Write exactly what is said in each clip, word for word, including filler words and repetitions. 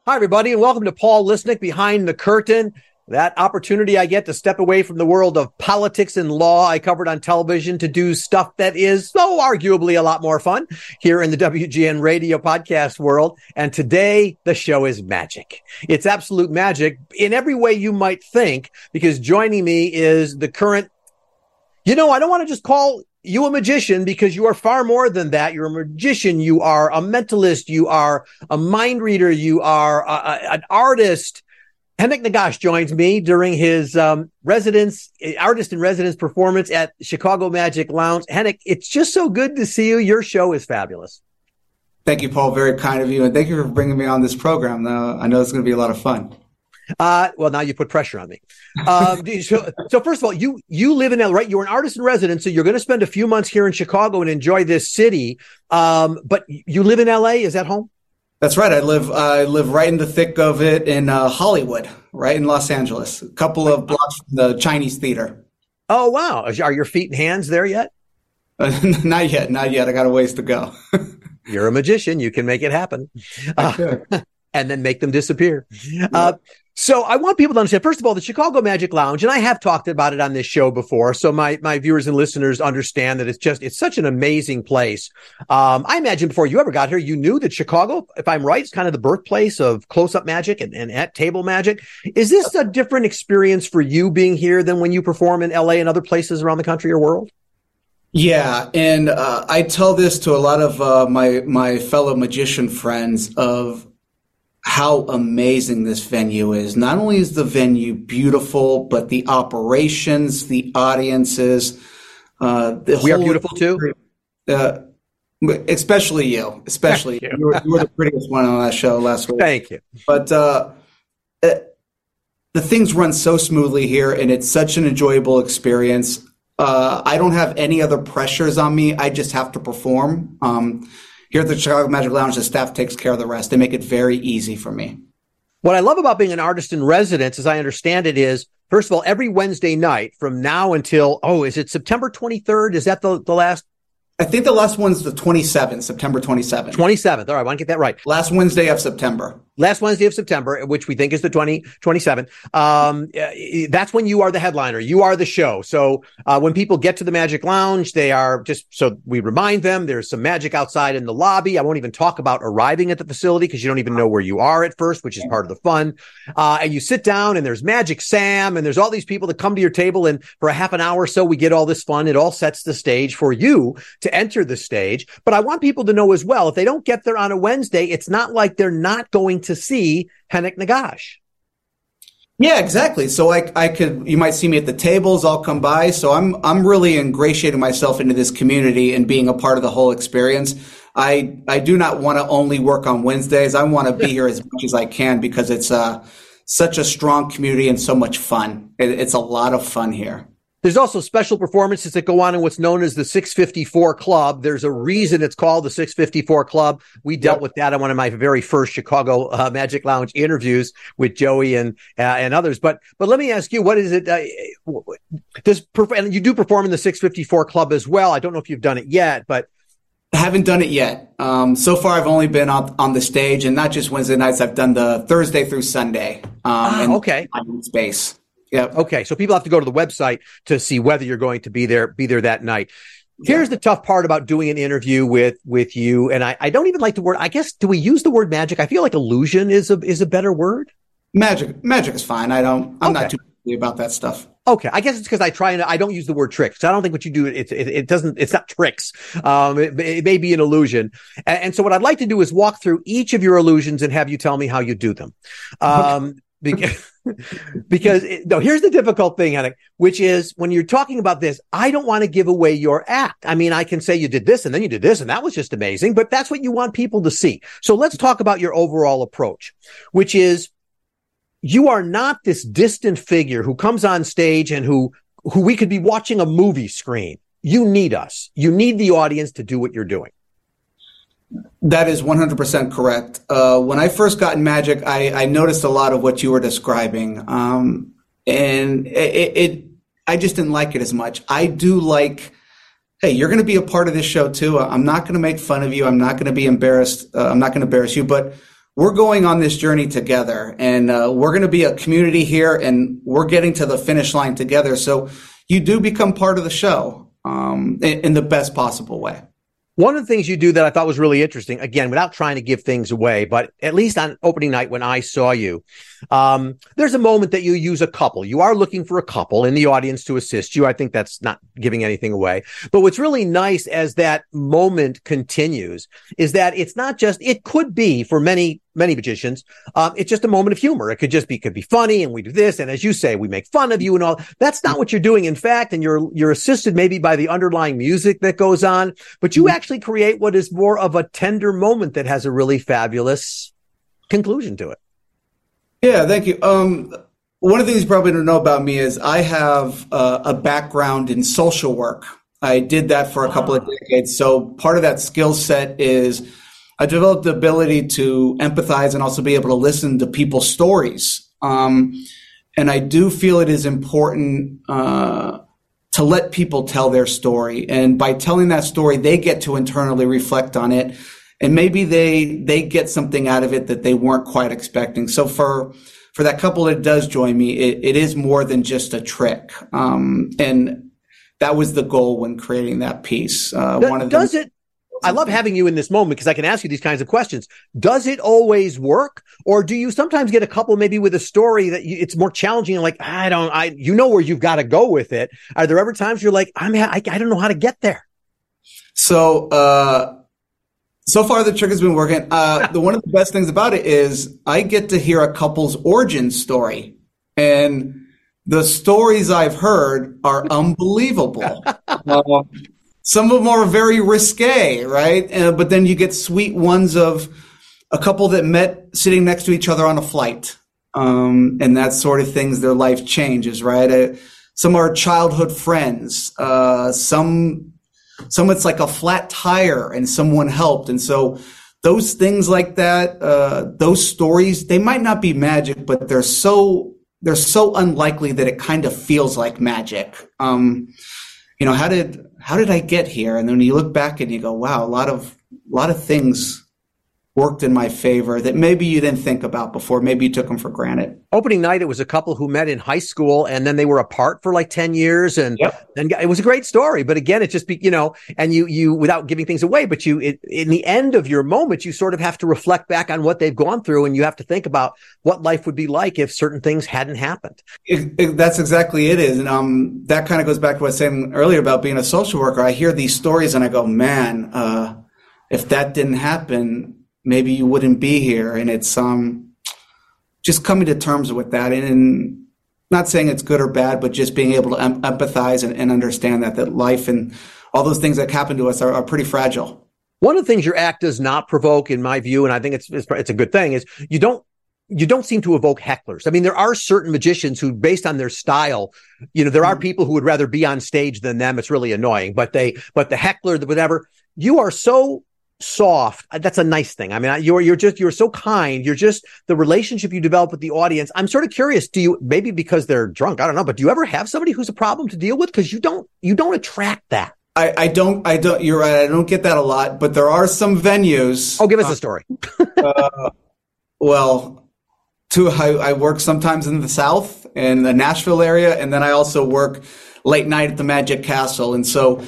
Hi, everybody, and welcome to Paul Lisnek Behind the Curtain. That opportunity I get to step away from the world of politics and law I covered on television to do stuff that is, so arguably, a lot more fun here in the W G N radio podcast world. And today, the show is magic. It's absolute magic in every way you might think, because joining me is the current, you know, I don't want to just call you a magician, because you are far more than that. You're a magician. You are a mentalist. You are a mind reader. You are a, a, an artist. Henrik Nagash joins me during his um, residence, artist in residence performance at Chicago Magic Lounge. Henrik, it's just so good to see you. Your show is fabulous. Thank you, Paul. Very kind of you. And thank you for bringing me on this program. Uh, I know it's going to be a lot of fun. Uh, well, now you put pressure on me. Um, so, so first of all, you, you live in L A, right? You're an artist in residence, so you're going to spend a few months here in Chicago and enjoy this city. Um, but you live in L A. Is that home? That's right. I live, uh, I live right in the thick of it in uh, Hollywood, right in Los Angeles, a couple of blocks from the Chinese Theater. Oh, wow. Are your feet and hands there yet? Uh, not yet. Not yet. I got a ways to go. You're a magician. You can make it happen. Uh, and then make them disappear. Uh, So I want people to understand, first of all, the Chicago Magic Lounge, and I have talked about it on this show before, so my, my viewers and listeners understand that it's just, it's such an amazing place. Um, I imagine before you ever got here, you knew that Chicago, if I'm right, is kind of the birthplace of close-up magic and, and at table magic. Is this a different experience for you being here than when you perform in L A and other places around the country or world? Yeah, and uh, I tell this to a lot of uh, my, my fellow magician friends of how amazing this venue is. Not only is the venue beautiful, but the operations, the audiences, uh, the we whole are beautiful too. Uh, especially you, especially you. You, were, you were the prettiest one on that show last week. Thank you. But uh, uh, the things run so smoothly here, and it's such an enjoyable experience. Uh, I don't have any other pressures on me. I just have to perform. Um, Here at the Chicago Magic Lounge, the staff takes care of the rest. They make it very easy for me. What I love about being an artist in residence, as I understand it, is, first of all, every Wednesday night from now until, oh, is it September twenty-third? Is that the, the last? I think the last one's the twenty-seventh, September twenty-seventh. twenty-seventh. All right, I want to get that right. Last Wednesday of September. Last Wednesday of September, which we think is the twenty, twenty-seventh. Um, that's when you are the headliner. You are the show. So uh, when people get to the Magic Lounge, they are just, so we remind them there's some magic outside in the lobby. I won't even talk about arriving at the facility because you don't even know where you are at first, which is part of the fun. Uh, and you sit down and there's Magic Sam and there's all these people that come to your table. And for a half an hour or so, we get all this fun. It all sets the stage for you to enter the stage. But I want people to know as well, if they don't get there on a Wednesday, it's not like they're not going to see Henrik Nagash. Yeah, exactly. So I, I could, you might see me at the tables. I'll come by. So I'm, I'm really ingratiating myself into this community and being a part of the whole experience. I, I do not want to only work on Wednesdays. I want to be here as much as I can because it's uh, such a strong community and so much fun. It, it's a lot of fun here. There's also special performances that go on in what's known as the six fifty-four Club. There's a reason it's called the six fifty-four Club. We dealt yep. with that on one of my very first Chicago uh, Magic Lounge interviews with Joey and uh, and others. But but let me ask you, what is it? Uh, this perf- and you do perform in the six fifty-four Club as well. I don't know if you've done it yet, but I haven't done it yet. Um, so far, I've only been on, on the stage, and not just Wednesday nights. I've done the Thursday through Sunday. Um, ah, okay. In space. Yeah. Okay. So people have to go to the website to see whether you're going to be there, be there that night. Here's yeah. the tough part about doing an interview with, with you. And I, I don't even like the word, I guess, do we use the word magic? I feel like illusion is a, is a better word. Magic. Magic is fine. I don't, I'm okay. not too picky about that stuff. Okay. I guess it's because I try and I don't use the word tricks. So I don't think what you do, it, it, it doesn't, it's not tricks. Um, it, it may be an illusion. And, and so what I'd like to do is walk through each of your illusions and have you tell me how you do them. Um, okay. because, because it, no, here's the difficult thing, Henrik, which is when you're talking about this, I don't want to give away your act. I mean, I can say you did this and then you did this and that was just amazing, but that's what you want people to see. So let's talk about your overall approach, which is you are not this distant figure who comes on stage and who, who we could be watching a movie screen. You need us. You need the audience to do what you're doing. That is one hundred percent correct. Uh, when I first got in Magic, I, I noticed a lot of what you were describing. Um, and it, it, I just didn't like it as much. I do like, hey, you're going to be a part of this show too. I'm not going to make fun of you. I'm not going to be embarrassed. Uh, I'm not going to embarrass you, but we're going on this journey together, and uh, we're going to be a community here, and we're getting to the finish line together. So you do become part of the show um, in, in the best possible way. One of the things you do that I thought was really interesting, again, without trying to give things away, but at least on opening night when I saw you, um, there's a moment that you use a couple. You are looking for a couple in the audience to assist you. I think that's not giving anything away. But what's really nice as that moment continues is that it's not just, it could be for many, many magicians, um, it's just a moment of humor. It could just be, could be funny, and we do this. And as you say, we make fun of you and all. That's not what you're doing. In fact, and you're, you're assisted maybe by the underlying music that goes on, but you actually create what is more of a tender moment that has a really fabulous conclusion to it. Yeah, thank you. Um, one of the things you probably don't know about me is I have uh, a background in social work. I did that for a couple of decades. So part of that skill set is I developed the ability to empathize and also be able to listen to people's stories. Um, and I do feel it is important uh, to let people tell their story. And by telling that story, they get to internally reflect on it. And maybe they they get something out of it that they weren't quite expecting. So for for that couple that does join me, it, it is more than just a trick. Um, and that was the goal when creating that piece. Uh, does, one of does them- it? I love having you in this moment because I can ask you these kinds of questions. Does it always work, or do you sometimes get a couple maybe with a story that you, it's more challenging? And like, I don't, I you know where you've got to go with it. Are there ever times you're like, I'm, I, I don't know how to get there? So. Uh, So far, the trick has been working. Uh, the one of the best things about it is I get to hear a couple's origin story, and the stories I've heard are unbelievable. um, some of them are very risque, right? Uh, but then you get sweet ones of a couple that met sitting next to each other on a flight, um, and that sort of things. Their life changes, right? Uh, some are childhood friends. Uh, some. Some it's like a flat tire and someone helped. And so those things like that, uh, those stories, they might not be magic, but they're so, they're so unlikely that it kind of feels like magic. Um, you know, how did, how did I get here? And then you look back and you go, wow, a lot of, a lot of things worked in my favor that maybe you didn't think about before. Maybe you took them for granted. Opening night, it was a couple who met in high school, and then they were apart for like ten years. And, Yep. and it was a great story. But again, it just be, you know, and you, you, without giving things away, but you, it, in the end of your moment, you sort of have to reflect back on what they've gone through, and you have to think about what life would be like if certain things hadn't happened. It, it, that's exactly it is. And um, that kind of goes back to what I was saying earlier about being a social worker. I hear these stories and I go, man, uh, if that didn't happen, maybe you wouldn't be here. And it's um, just coming to terms with that. And, and not saying it's good or bad, but just being able to em- empathize and, and understand that, that life and all those things that happen to us are, are pretty fragile. One of the things your act does not provoke, in my view, and I think it's, it's, it's a good thing, is you don't, you don't seem to evoke hecklers. I mean, there are certain magicians who, based on their style, you know, there are people who would rather be on stage than them. It's really annoying, but they, but the heckler, the whatever, you are so soft. That's a nice thing. I mean, you're, you're just, you're so kind. You're just the relationship you develop with the audience. I'm sort of curious. Do you, maybe because they're drunk, I don't know, but do you ever have somebody who's a problem to deal with? Cause you don't, you don't attract that. I, I don't, I don't, you're right. I don't get that a lot, but there are some venues. Oh, give us uh, a story. uh, well, two, I, I work sometimes in the South in the Nashville area. And then I also work late night at the Magic Castle. And so,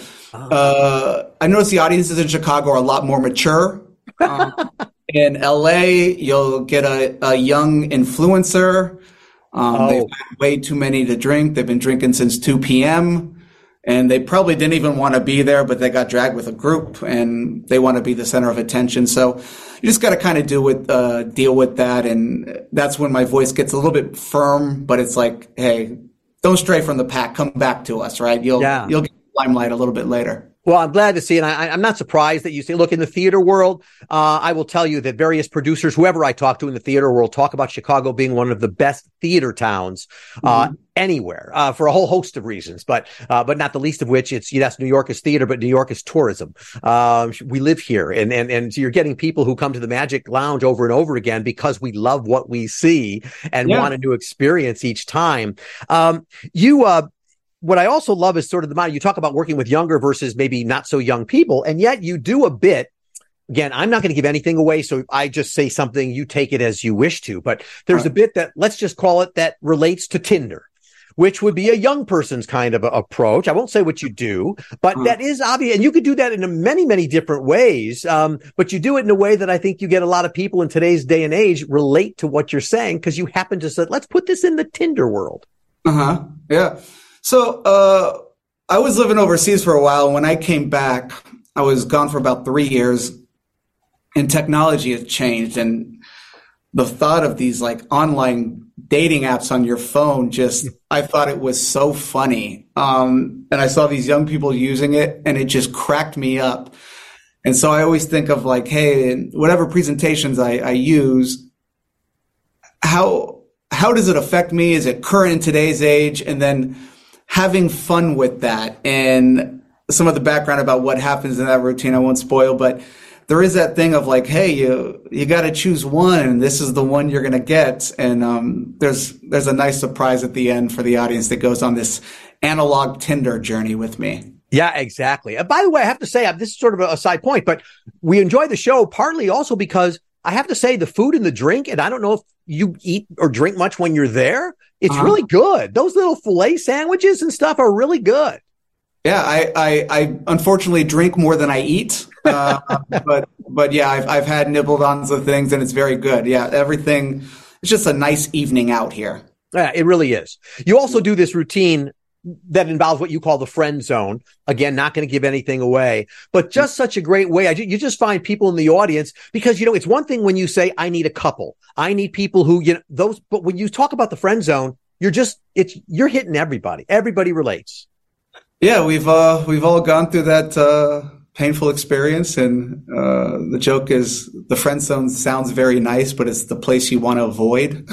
Uh, I notice the audiences in Chicago are a lot more mature. Um, in L A, you'll get a, a young influencer. Um, oh. They've had way too many to drink. They've been drinking since two p.m. and they probably didn't even want to be there, but they got dragged with a group and they want to be the center of attention. So you just got to kind of do with, uh, deal with that. And that's when my voice gets a little bit firm, but it's like, hey, don't stray from the pack. Come back to us, right? You'll, yeah. you'll get limelight a little bit later. Well, I'm glad to see, and I, I'm not surprised that you say, look, in the theater world, uh, I will tell you that various producers, whoever I talk to in the theater world, talk about Chicago being one of the best theater towns, uh, mm-hmm. anywhere, uh, for a whole host of reasons, but, uh, but not the least of which it's, yes, New York is theater, but New York is tourism. Um, we live here, and, and, and so you're getting people who come to the Magic Lounge over and over again because we love what we see and yeah. want a new experience each time. Um, you, uh, What I also love is sort of the mind. You talk about working with younger versus maybe not so young people, and yet you do a bit again, I'm not going to give anything away. So if I just say something, you take it as you wish to. But there's right. a bit that, let's just call it, that relates to Tinder, which would be a young person's kind of a approach. I won't say what you do, but mm. that is obvious. And you could do that in many, many different ways. Um, but you do it in a way that I think you get a lot of people in today's day and age relate to what you're saying, because you happen to say, let's put this in the Tinder world. Uh-huh. Yeah. So, uh, I was living overseas for a while. When I came back, I was gone for about three years, and technology has changed. And the thought of these like online dating apps on your phone, just, I thought it was so funny. Um, and I saw these young people using it, and it just cracked me up. And so I always think of like, hey, whatever presentations I, I use, how, how does it affect me? Is it current in today's age? And then having fun with that, and some of the background about what happens in that routine I won't spoil, but there is that thing of like, hey, you you got to choose one, and this is the one you're going to get. And um, there's there's a nice surprise at the end for the audience that goes on this analog Tinder journey with me. Yeah, exactly. Uh, by the way, I have to say, uh, this is sort of a, a side point, but we enjoy the show partly also because I have to say the food and the drink, and I don't know if you eat or drink much when you're there, it's uh-huh. really good. Those little filet sandwiches and stuff are really good. Yeah, I, I, I unfortunately drink more than I eat, uh, but but yeah, I've I've had nibbled on some things, and it's very good. Yeah, everything. It's just a nice evening out here. Yeah, it really is. You also do this routine that involves what you call the friend zone. Again, not going to give anything away, but just such a great way. I, you just find people in the audience, because, you know, it's one thing when you say, I need a couple. I need people who, you know, those, but when you talk about the friend zone, you're just, it's, you're hitting everybody. Everybody relates. Yeah, we've, uh, we've all gone through that, uh, painful experience. And, uh, the joke is the friend zone sounds very nice, but it's the place you want to avoid.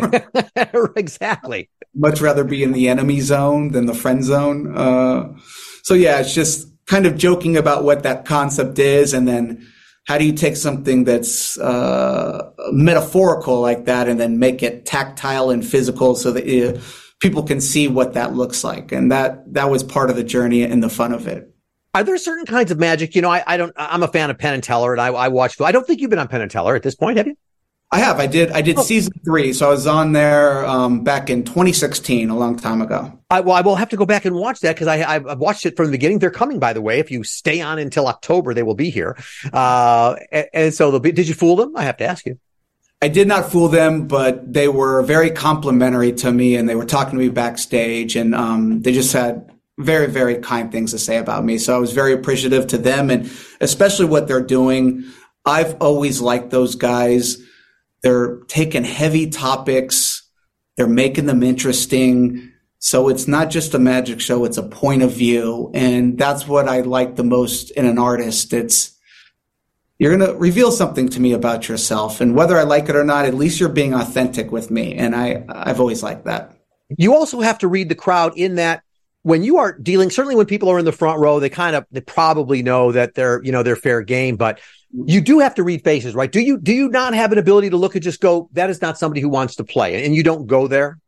Exactly. Much rather be in the enemy zone than the friend zone. Uh, so yeah, it's just kind of joking about what that concept is. And then how do you take something that's, uh, metaphorical like that and then make it tactile and physical so that you, people can see what that looks like. And that, that was part of the journey and the fun of it. Are there certain kinds of magic? You know, I, I don't, I'm a fan of Penn and Teller, and I, I watch, I don't think you've been on Penn and Teller at this point, have you? I have. I did. I did oh. season three. So I was on there um, back in twenty sixteen, a long time ago. I, well, I will have to go back and watch that, because I I've watched it from the beginning. They're coming, by the way. If you stay on until October, they will be here. Uh, and, and so they'll be. Did you fool them? I have to ask you. I did not fool them, but they were very complimentary to me, and they were talking to me backstage, and um, they just had very, very kind things to say about me. So I was very appreciative to them, and especially what they're doing. I've always liked those guys. They're taking heavy topics. They're making them interesting. So it's not just a magic show. It's a point of view. And that's what I like the most in an artist. It's, you're going to reveal something to me about yourself. And whether I like it or not, at least you're being authentic with me. And I, I've always liked that. You also have to read the crowd in that when you are dealing, certainly when people are in the front row, they kind of, they probably know that they're, you know, they're fair game, but you do have to read faces, right? Do you, do you not have an ability to look and just go, that is not somebody who wants to play, and you don't go there?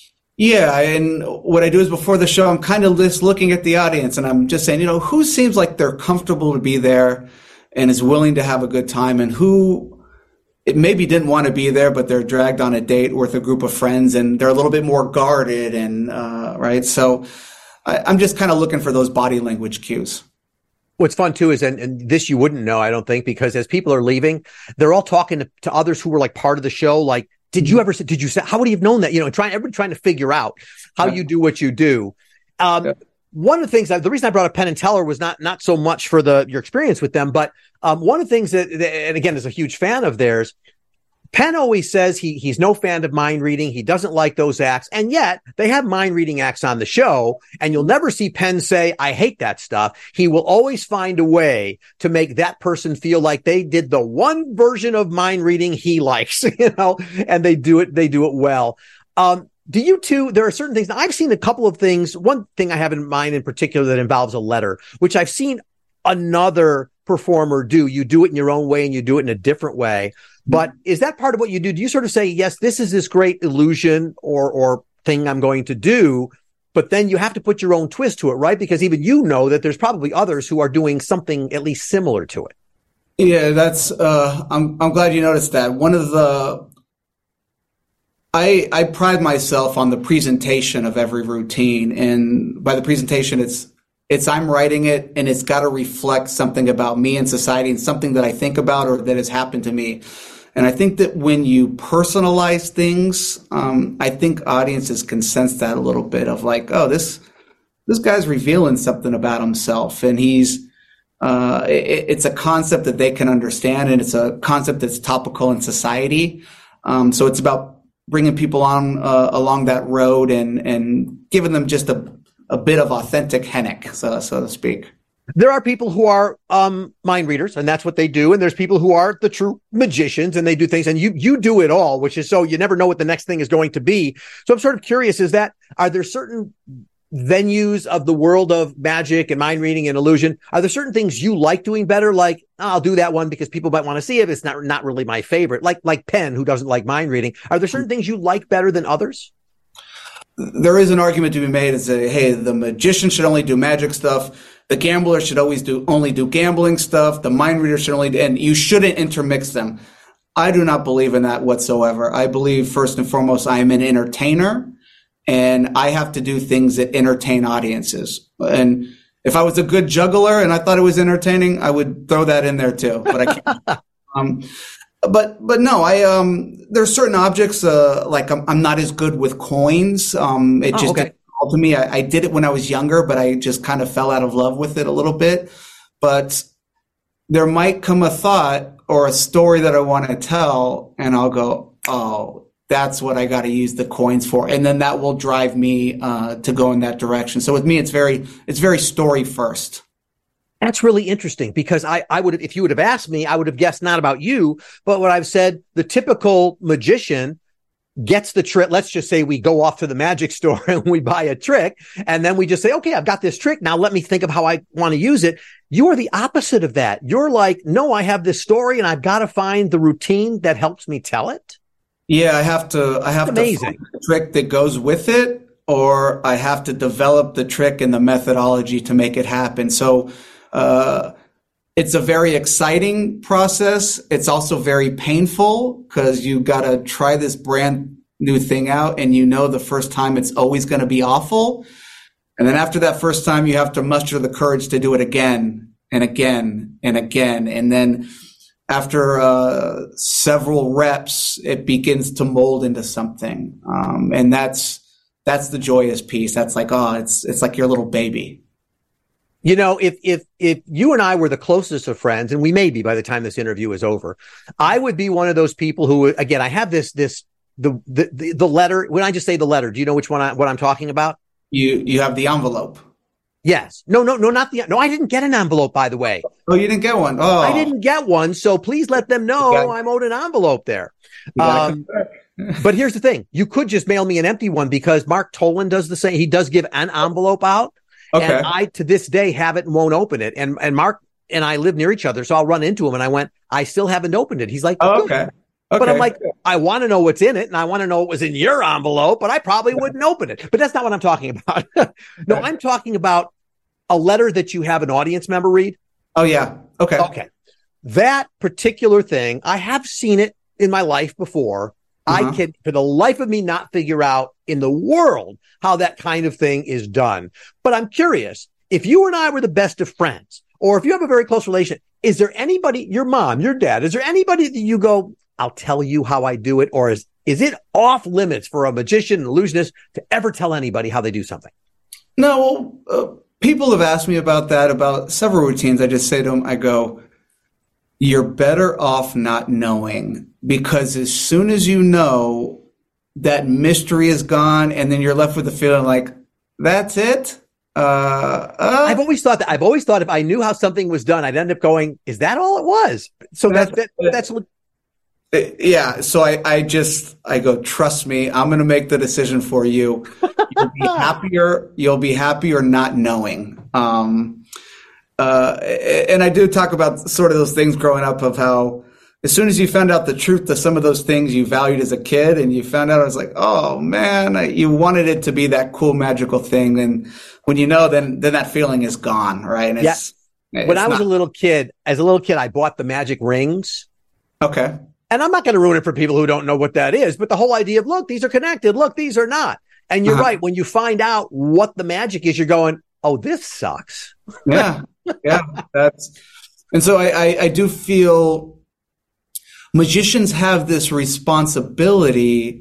Yeah. And what I do is before the show, I'm kind of just looking at the audience, and I'm just saying, you know, who seems like they're comfortable to be there and is willing to have a good time, and who it maybe didn't want to be there, but they're dragged on a date with a group of friends and they're a little bit more guarded. And, uh, right. So I, I'm just kind of looking for those body language cues. What's fun too is, and, and this you wouldn't know, I don't think, because as people are leaving, they're all talking to, to others who were like part of the show. Like, did you ever, did you say, how would you have known that? You know, trying, everybody trying to figure out how yeah. you do what you do. Um, yeah. One of the things that, the reason I brought up Penn and Teller was not, not so much for the, your experience with them, but, um, one of the things that, and again, is a huge fan of theirs, Penn always says he he's no fan of mind reading. He doesn't like those acts. And yet they have mind reading acts on the show. And you'll never see Penn say, I hate that stuff. He will always find a way to make that person feel like they did the one version of mind reading he likes, you know, and they do it, they do it well. Um, do you two, there are certain things. Now, I've seen a couple of things. One thing I have in mind in particular that involves a letter, which I've seen another performer do. You do it in your own way and you do it in a different way. But is that part of what you do? Do you sort of say, yes, this is this great illusion or, or thing I'm going to do, but then you have to put your own twist to it, right? Because even you know that there's probably others who are doing something at least similar to it. Yeah, that's, uh, I'm, I'm glad you noticed that. One of the, I, I pride myself on the presentation of every routine. And by the presentation, it's, it's I'm writing it and it's got to reflect something about me and society and something that I think about or that has happened to me. And I think that when you personalize things, um, I think audiences can sense that a little bit of like, oh, this, this guy's revealing something about himself, and he's, uh, it, it's a concept that they can understand, and it's a concept that's topical in society. Um, so it's about bringing people on, uh, along that road and, and giving them just a, a bit of authentic Hennick, so, so to speak. There are people who are um, mind readers, and that's what they do. And there's people who are the true magicians, and they do things. And you you do it all, which is so you never know what the next thing is going to be. So I'm sort of curious: is that are there certain venues of the world of magic and mind reading and illusion? Are there certain things you like doing better? Like, oh, I'll do that one because people might want to see it. It's not not really my favorite. Like like Penn, who doesn't like mind reading. Are there certain things you like better than others? There is an argument to be made as a, hey, the magician should only do magic stuff. The gambler should always do only do gambling stuff. The mind reader should only, and you shouldn't intermix them. I do not believe in that whatsoever. I believe first and foremost, I am an entertainer, and I have to do things that entertain audiences. And if I was a good juggler and I thought it was entertaining, I would throw that in there too. But I can't. um, but but no, I um, there's certain objects uh, like I'm, I'm not as good with coins. Um, it oh, just. Okay. To me, I, I did it when I was younger, but I just kind of fell out of love with it a little bit. But there might come a thought or a story that I want to tell, and I'll go, oh, that's what I got to use the coins for. And then that will drive me uh, to go in that direction. So with me, it's very, it's very story first. That's really interesting because I, I would, if you would have asked me, I would have guessed not about you, but what I've said, the typical magician gets the trick. Let's just say we go off to the magic store and we buy a trick, and then we just say, okay, I've got this trick. Now let me think of how I want to use it. You are the opposite of that. You're like, no, I have this story and I've got to find the routine that helps me tell it. Yeah, I have to, I have That's to amazing. find the trick that goes with it, or I have to develop the trick and the methodology to make it happen. So, uh, it's a very exciting process. It's also very painful because you got to try this brand new thing out, and you know the first time it's always going to be awful. And then after that first time, you have to muster the courage to do it again and again and again. And then after uh, several reps, it begins to mold into something. Um, and that's that's the joyous piece. That's like, oh, it's it's like your little baby. You know, if, if, if you and I were the closest of friends, and we may be by the time this interview is over, I would be one of those people who, again, I have this, this, the, the, the, the letter. When I just say the letter, do you know which one I, what I'm talking about? You, you have the envelope. Yes. No, no, no, not the, no, I didn't get an envelope, by the way. Oh, you didn't get one? Oh. I didn't get one. So please let them know gotta, I'm owed an envelope there. Um, but here's the thing. You could just mail me an empty one because Mark Tolan does the same. He does give an envelope out. Okay. And I, to this day, have it and won't open it. And and Mark and I live near each other, so I'll run into him, and I went, I still haven't opened it. He's like, oh, okay. okay. But I'm like, I want to know what's in it, and I want to know what was in your envelope, but I probably wouldn't open it. But that's not what I'm talking about. No, I'm talking about a letter that you have an audience member read. Oh, yeah. Okay. Okay. That particular thing, I have seen it in my life before. Uh-huh. I can, for the life of me, not figure out in the world how that kind of thing is done. But I'm curious, if you and I were the best of friends, or if you have a very close relation, is there anybody, your mom, your dad, is there anybody that you go, I'll tell you how I do it? Or is, is it off limits for a magician, an illusionist to ever tell anybody how they do something? No, uh, people have asked me about that, about several routines. I just say to them, I go, you're better off not knowing, because as soon as you know, that mystery is gone, and then you're left with the feeling like, that's it? Uh, uh. I've always thought that. I've always thought if I knew how something was done, I'd end up going, is that all it was? So that's, that, that, that's what. Yeah. So I, I just, I go, trust me, I'm going to make the decision for you. You'll be happier. You'll be happier not knowing. Um, uh, and I do talk about sort of those things growing up of how, as soon as you found out the truth to some of those things you valued as a kid, and you found out, I was like, oh man, I, you wanted it to be that cool, magical thing. And when you know, then, then that feeling is gone. Right. And yeah. it's, When it's I was not- a little kid, as a little kid, I bought the magic rings. Okay. And I'm not going to ruin it for people who don't know what that is, but the whole idea of, look, these are connected. Look, these are not. And you're uh-huh. right. When you find out what the magic is, you're going, oh, this sucks. Yeah. Yeah. That's, and so I, I, I do feel magicians have this responsibility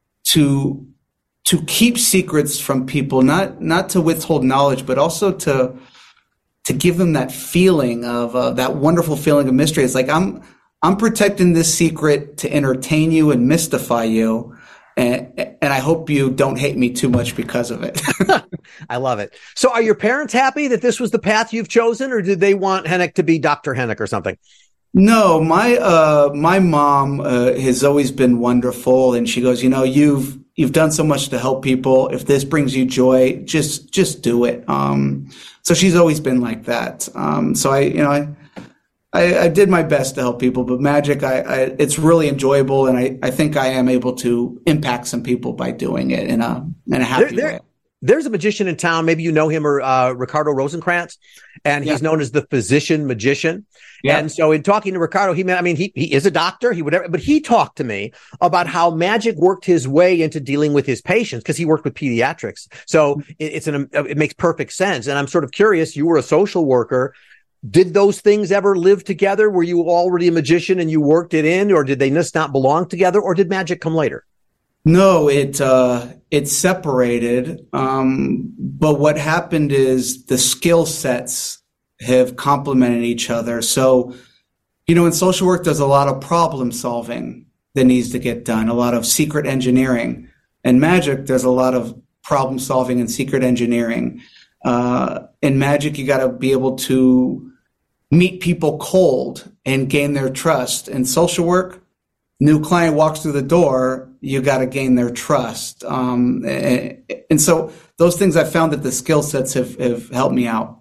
to, to keep secrets from people, not, not to withhold knowledge, but also to, to give them that feeling of, uh, that wonderful feeling of mystery. It's like, I'm, I'm protecting this secret to entertain you and mystify you. And, and I hope you don't hate me too much because of it. I love it. So are your parents happy that this was the path you've chosen, or did they want Hennick to be Doctor Hennick or something? No, my, uh, my mom, uh, has always been wonderful. And she goes, you know, you've, you've done so much to help people. If this brings you joy, just, just do it. Um, so she's always been like that. Um, so I, you know, I, I, I did my best to help people, but magic, I, I, it's really enjoyable, and I, I think I am able to impact some people by doing it in a in a happy there, there, way. There's a magician in town, maybe you know him, or uh, Ricardo Rosenkrantz, and he's yeah. known as the physician magician. Yeah. And so in talking to Ricardo, he I mean, he he is a doctor, he would, but he talked to me about how magic worked his way into dealing with his patients because he worked with pediatrics. So it, it's an it makes perfect sense. And I'm sort of curious. You were a social worker. Did those things ever live together? Were you already a magician and you worked it in, or did they just not belong together, or did magic come later? No, it uh, it separated. Um, but what happened is the skill sets have complemented each other. So, you know, in social work, there's a lot of problem solving that needs to get done, a lot of secret engineering. In magic, there's a lot of problem solving and secret engineering. Uh, in magic, you got to be able to meet people cold and gain their trust. In social work, new client walks through the door, you got to gain their trust. Um, and, and so those things I found that the skill sets have, have helped me out.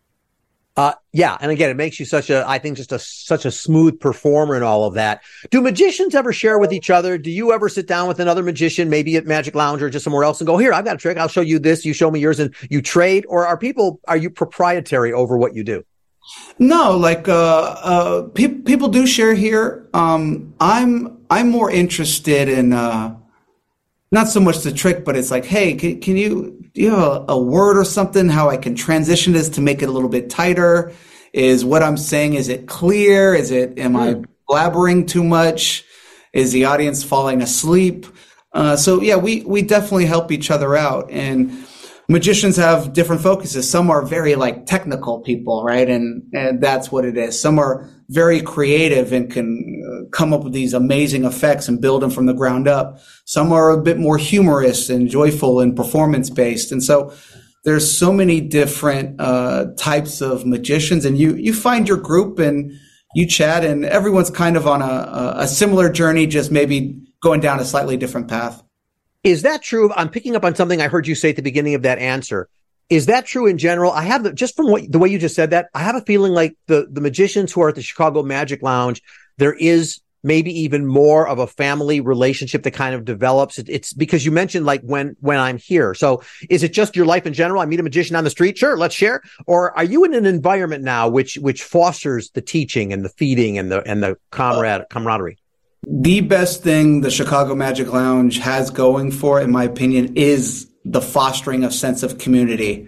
Uh, yeah. And again, it makes you such a, I think just a, such a smooth performer and all of that. Do magicians ever share with each other? Do you ever sit down with another magician, maybe at Magic Lounge or just somewhere else, and go, here, I've got a trick. I'll show you this. You show me yours, and you trade? Or are people, are you proprietary over what you do? No, like, uh, uh, pe- people do share here. Um, I'm, I'm more interested in, uh, not so much the trick, but it's like, hey, can, can you, do you have a, a word or something, how I can transition this to make it a little bit tighter? Is what I'm saying, is it clear? Is it, am I blabbering too much? Is the audience falling asleep? Uh, so yeah, we, we definitely help each other out. And magicians have different focuses. Some are very like technical people, right? And, and that's what it is. Some are very creative and can come up with these amazing effects and build them from the ground up. Some are a bit more humorous and joyful and performance based. And so there's so many different uh, types of magicians, and you, you find your group and you chat, and everyone's kind of on a, a similar journey, just maybe going down a slightly different path. Is that true? I'm picking up on something I heard you say at the beginning of that answer. Is that true in general? I have the, just from what the way you just said that, I have a feeling like the, the magicians who are at the Chicago Magic Lounge, there is maybe even more of a family relationship that kind of develops. It, it's because you mentioned like when, when I'm here. So is it just your life in general? I meet a magician on the street. Sure. Let's share. Or are you in an environment now which, which fosters the teaching and the feeding and the, and the comrade, camaraderie? The best thing the Chicago Magic Lounge has going for it, in my opinion, is the fostering of sense of community.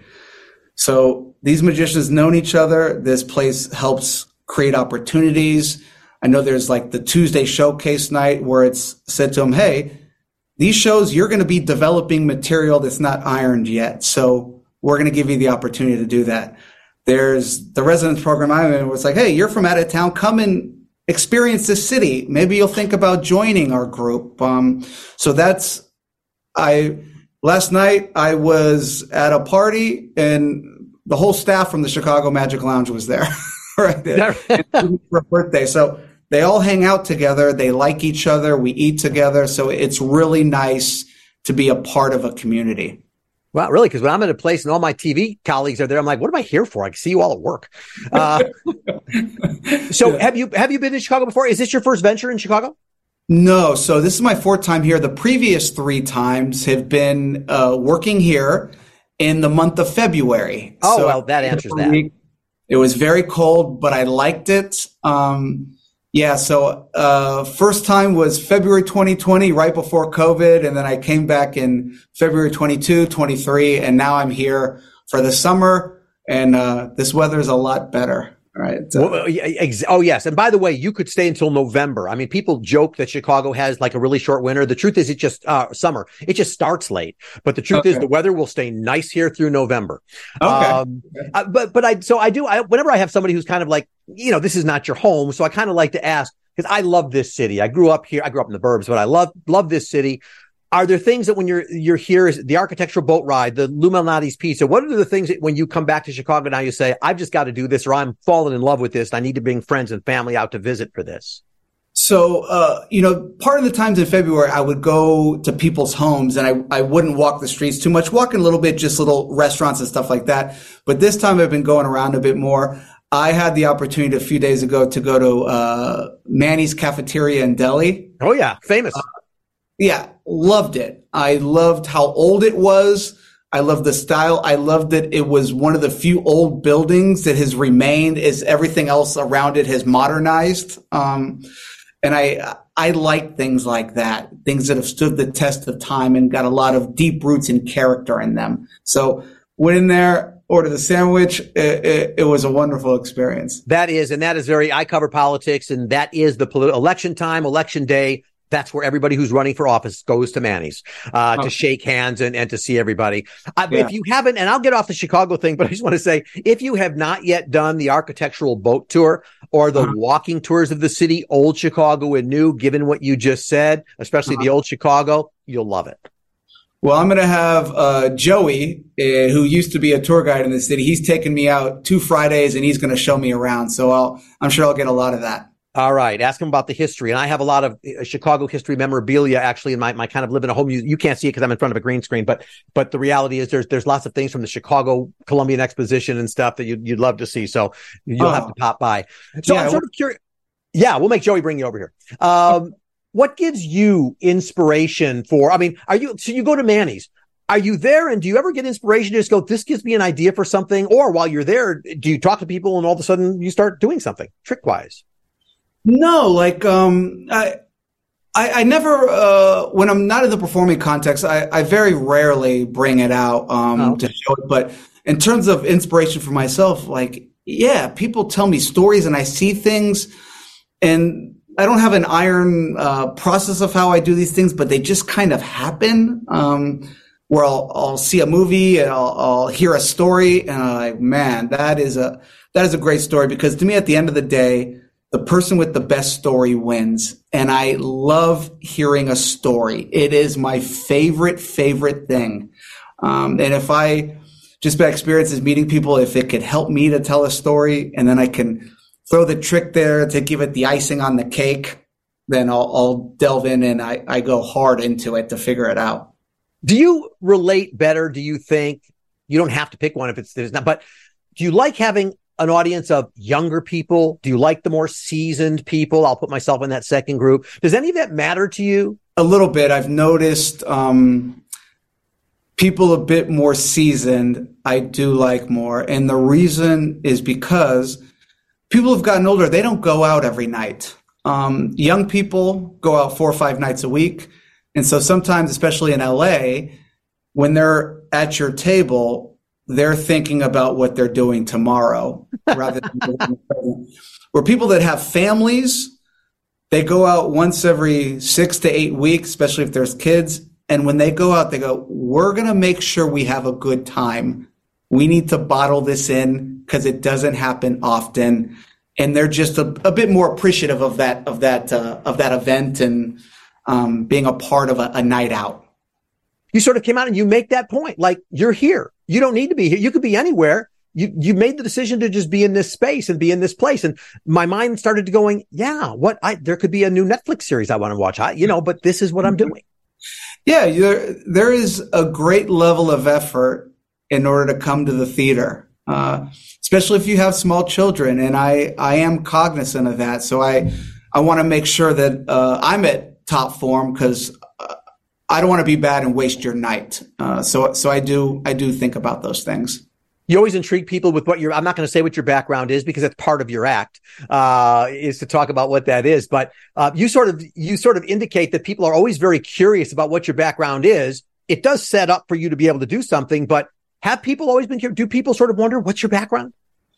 So these magicians know each other. This place helps create opportunities. I know there's like the Tuesday showcase night where it's said to them, hey, these shows, you're going to be developing material that's not ironed yet. So we're going to give you the opportunity to do that. There's the residence program I'm in where it's like, hey, you're from out of town. Come and experience this city. Maybe you'll think about joining our group. Um, so that's, I, last night I was at a party and the whole staff from the Chicago Magic Lounge was there, right there for a birthday. So they all hang out together. They like each other. We eat together. So it's really nice to be a part of a community. Well, really, because when I'm at a place and all my T V colleagues are there, I'm like, what am I here for? I can see you all at work. Uh, so yeah. have you have you been to Chicago before? Is this your first venture in Chicago? No. So this is my fourth time here. The previous three times have been uh, working here in the month of February. Oh, so well, that answers that. It was very cold, but I liked it. Um, yeah, so uh, first time was February twenty twenty, right before COVID, and then I came back in February twenty-two, twenty-three, and now I'm here for the summer, and uh, this weather is a lot better. Right. Uh, well, oh, yes. And by the way, you could stay until November. I mean, people joke that Chicago has like a really short winter. The truth is it just uh, summer. It just starts late. But the truth okay. is the weather will stay nice here through November. Okay. Um, okay. Uh, but but I so I do I, whenever I have somebody who's kind of like, you know, this is not your home. So I kind of like to ask, because I love this city. I grew up here. I grew up in the burbs, but I love love this city. Are there things that when you're you're here, is the architectural boat ride, the Lou Malnati's pizza? What are the things that when you come back to Chicago now you say, I've just got to do this, or I'm falling in love with this, and I need to bring friends and family out to visit for this? So, uh, you know, part of the times in February, I would go to people's homes and I, I wouldn't walk the streets too much, walking a little bit, just little restaurants and stuff like that. But this time I've been going around a bit more. I had the opportunity a few days ago to go to uh, Manny's Cafeteria in Delhi. Oh, yeah. Famous. Uh, Yeah, loved it. I loved how old it was. I loved the style. I loved that it was one of the few old buildings that has remained as everything else around it has modernized. Um, and I, I like things like that, things that have stood the test of time and got a lot of deep roots and character in them. So went in there, ordered the sandwich. It, it, it was a wonderful experience. That is, and that is very, I cover politics, and that is the politi- election time, election day. That's where everybody who's running for office goes to Manny's, uh, oh. to shake hands and, and to see everybody. Uh, yeah. If you haven't, and I'll get off the Chicago thing, but I just want to say, if you have not yet done the architectural boat tour or the uh-huh. walking tours of the city, old Chicago and new, given what you just said, especially uh-huh. the old Chicago, you'll love it. Well, I'm going to have uh, Joey, uh, who used to be a tour guide in the city. He's taking me out two Fridays and he's going to show me around. So I'll, I'm sure I'll get a lot of that. All right. Ask him about the history. And I have a lot of uh, Chicago history memorabilia actually in my, my kind of live in a home. You, you can't see it because I'm in front of a green screen, but, but the reality is there's, there's lots of things from the Chicago Columbian Exposition and stuff that you'd, you'd love to see. So you'll oh. have to pop by. So yeah, I'm sort of curious. Yeah. We'll make Joey bring you over here. Um, what gives you inspiration for, I mean, are you, so you go to Manny's, are you there and do you ever get inspiration to just go, this gives me an idea for something? Or while you're there, do you talk to people and all of a sudden you start doing something trick wise? No, like, um, I, I, I never, uh, when I'm not in the performing context, I, I very rarely bring it out, um, oh. to show it. But in terms of inspiration for myself, like, yeah, people tell me stories and I see things and I don't have an iron, uh, process of how I do these things, but they just kind of happen, um, where I'll, I'll see a movie and I'll, I'll hear a story and I'm like, man, that is a, that is a great story, because to me, at the end of the day, the person with the best story wins. And I love hearing a story. It is my favorite, favorite thing. Um, and if I just by experience is meeting people, if it could help me to tell a story and then I can throw the trick there to give it the icing on the cake, then I'll, I'll delve in and I, I go hard into it to figure it out. Do you relate better? Do you think you don't have to pick one if it's, there's not, but do you like having an audience of younger people? Do you like the more seasoned people? I'll put myself in that second group. Does any of that matter to you? A little bit. I've noticed um, people a bit more seasoned I do like more. And the reason is because people have gotten older. They don't go out every night. Um, young people go out four or five nights a week. And so sometimes, especially in L A, when they're at your table, they're thinking about what they're doing tomorrow rather than where people that have families, they go out once every six to eight weeks, especially if there's kids. And when they go out, they go, we're going to make sure we have a good time. We need to bottle this in because it doesn't happen often. And they're just a, a bit more appreciative of that, of that, uh, of that event and um, being a part of a, a night out. You sort of came out and you make that point. Like, you're here. You don't need to be here. You could be anywhere. You, you made the decision to just be in this space and be in this place. And my mind started to going, yeah, what I, there could be a new Netflix series I want to watch. I, you know, but this is what I'm doing. Yeah. There, there is a great level of effort in order to come to the theater, uh, especially if you have small children. And I, I am cognizant of that. So I, I want to make sure that, uh, I'm at top form because uh, I don't want to be bad and waste your night. Uh, so, so I do, I do think about those things. You always intrigue people with what your, I'm not going to say what your background is because it's part of your act, uh, is to talk about what that is. But, uh, you sort of, you sort of indicate that people are always very curious about what your background is. It does set up for you to be able to do something, but have people always been curious? Do people sort of wonder what's your background?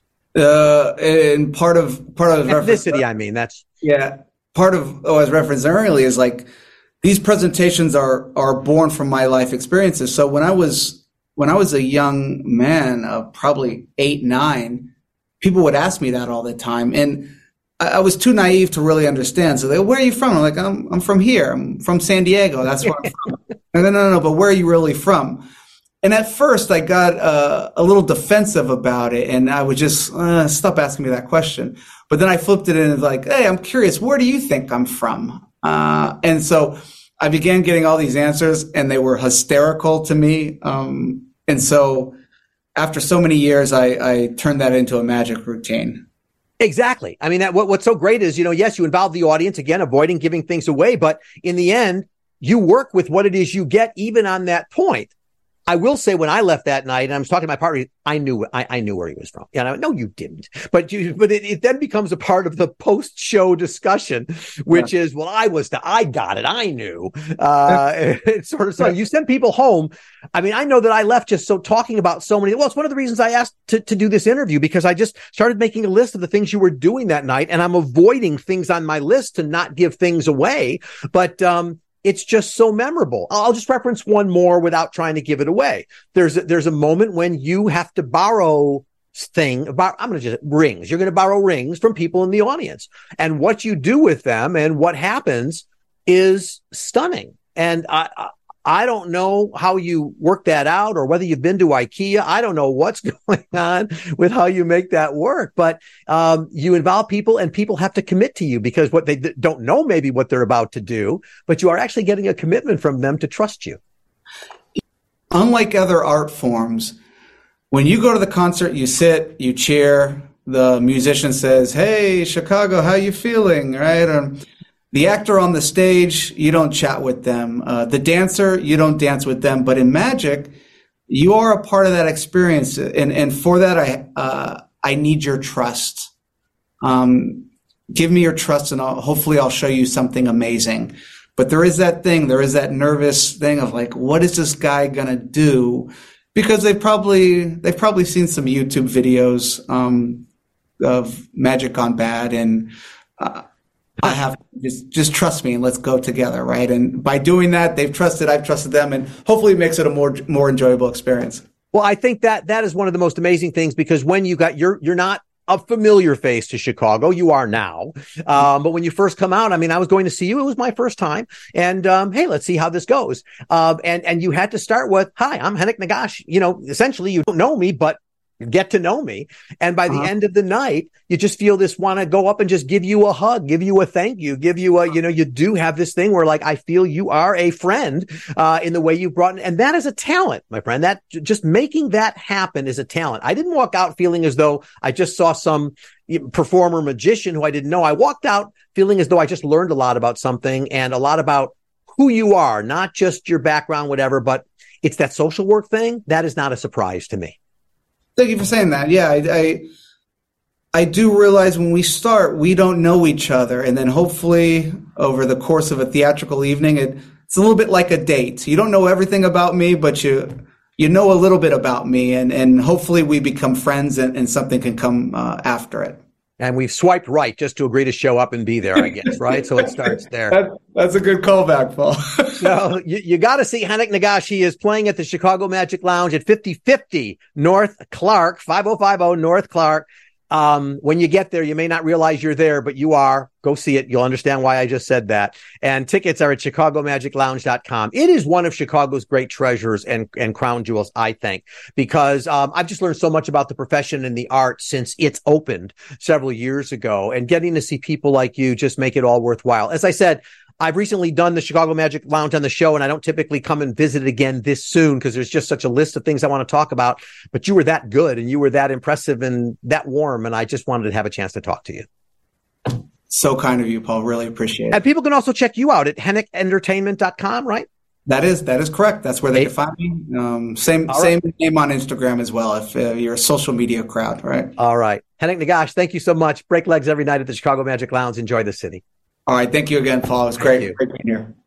Uh, and part of, part of ethnicity, I mean, that's, yeah, part of, oh, as referenced earlier is like, these presentations are, are born from my life experiences. So when I was, When I was a young man, uh, probably eight, nine, people would ask me that all the time. And I, I was too naive to really understand. So they go, where are you from? I'm like, I'm, I'm from here. I'm from San Diego. That's where I'm from. I go, no, no, no, but where are you really from? And at first I got uh, a little defensive about it. And I would just uh, stop asking me that question. But then I flipped it in and like, hey, I'm curious. Where do you think I'm from? Uh, and so I began getting all these answers and they were hysterical to me. Um, And so after so many years, I, I turned that into a magic routine. Exactly. I mean, that what, what's so great is, you know, yes, you involve the audience, again, avoiding giving things away. But in the end, you work with what it is you get, even on that point. I will say when I left that night and I was talking to my partner, I knew, I, I knew where he was from. And I went, no, you didn't. But you, but it, it then becomes a part of the post show discussion, which yeah. is, well, I was the, I got it. I knew, uh, it's sort of so you send people home. I mean, I know that I left just so talking about so many, well, it's one of the reasons I asked to, to do this interview because I just started making a list of the things you were doing that night and I'm avoiding things on my list to not give things away. But, um, it's just so memorable. I'll just reference one more without trying to give it away. There's a, there's a moment when you have to borrow thing about, I'm going to just rings. You're going to borrow rings from people in the audience and what you do with them and what happens is stunning. And I, I I don't know how you work that out or whether you've been to IKEA. I don't know what's going on with how you make that work, but um, you involve people and people have to commit to you because what they d- don't know maybe what they're about to do, but you are actually getting a commitment from them to trust you. Unlike other art forms, when you go to the concert, you sit, you cheer, the musician says, hey, Chicago, how you feeling? Right? Um, The actor on the stage, you don't chat with them. Uh, the dancer, you don't dance with them. But in magic, you are a part of that experience. And, and for that, I, uh, I need your trust. Um, give me your trust and I'll, hopefully I'll show you something amazing. But there is that thing, there is that nervous thing of like, what is this guy going to do? Because they've probably, they've probably seen some YouTube videos, um, of Magic Gone Bad and, uh, I have just just trust me and let's go together, right? And by doing that, they've trusted, I've trusted them, and hopefully it makes it a more more enjoyable experience. Well, I think that that is one of the most amazing things because when you got you're you're not a familiar face to Chicago, you are now. Um, but when you first come out, I mean, I was going to see you. It was my first time, and um, hey, let's see how this goes. Um, and and you had to start with, "Hi, I'm Henrik Nagash." You know, essentially, you don't know me, but get to know me. And by the uh-huh. end of the night, you just feel this want to go up and just give you a hug, give you a thank you, give you a, you know, you do have this thing where like, I feel you are a friend, uh, in the way you brought in. And that is a talent, my friend. That just making that happen is a talent. I didn't walk out feeling as though I just saw some performer magician who I didn't know. I walked out feeling as though I just learned a lot about something and a lot about who you are, not just your background, whatever, but it's that social work thing. That is not a surprise to me. Thank you for saying that. Yeah, I, I I do realize when we start, we don't know each other. And then hopefully over the course of a theatrical evening, it, it's a little bit like a date. You don't know everything about me, but you you know a little bit about me. And, and hopefully we become friends and, and something can come uh, after it. And we've swiped right just to agree to show up and be there, I guess, right? So it starts there. That, that's a good callback, Paul. So you, you got to see Henrik Nagash. He is playing at the Chicago Magic Lounge at fifty fifty North Clark, five oh five oh North Clark. Um, when you get there, you may not realize you're there, but you are. Go see it. You'll understand why I just said that. And tickets are at chicago magic lounge dot com. It is one of Chicago's great treasures and, and crown jewels, I think, because, um, I've just learned so much about the profession and the art since it's opened several years ago, and getting to see people like you just make it all worthwhile. As I said, I've recently done the Chicago Magic Lounge on the show, and I don't typically come and visit it again this soon because there's just such a list of things I want to talk about. But you were that good and you were that impressive and that warm, and I just wanted to have a chance to talk to you. So kind of you, Paul. Really appreciate it. And people can also check you out at hennick entertainment dot com, right? That is that is correct. That's where they can find me. Um, same All same right. name on Instagram as well. If uh, you're a social media crowd, right? All right. Henning Nagash, thank you so much. Break legs every night at the Chicago Magic Lounge. Enjoy the city. All right. Thank you again, Paul. It was Thank great. you. Great being here.